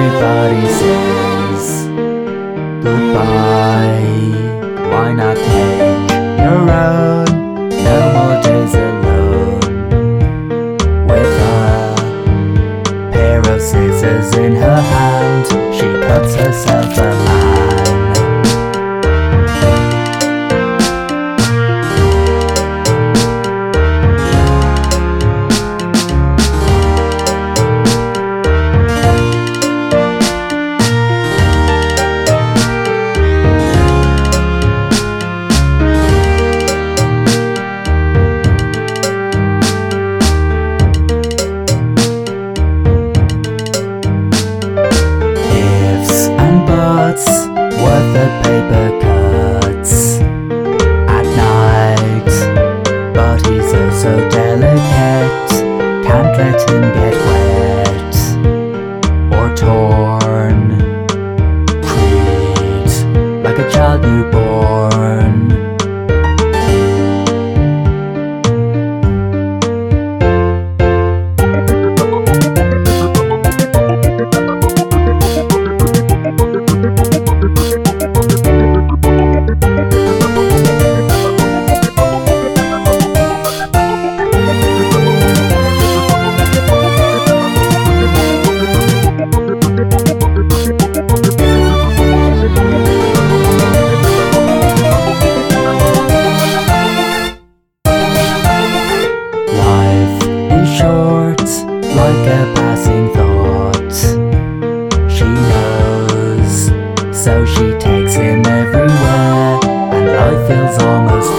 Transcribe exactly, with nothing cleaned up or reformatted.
Everybody says goodbye. Why not take your own? No more days alone. With a pair of scissors in her hand, she cuts herself a man. Worth the paper cuts at night, but he's oh so delicate, can't let him get wet or torn. Treat like a child newborn. Like a passing thought, she knows, so she takes him everywhere, and life feels almost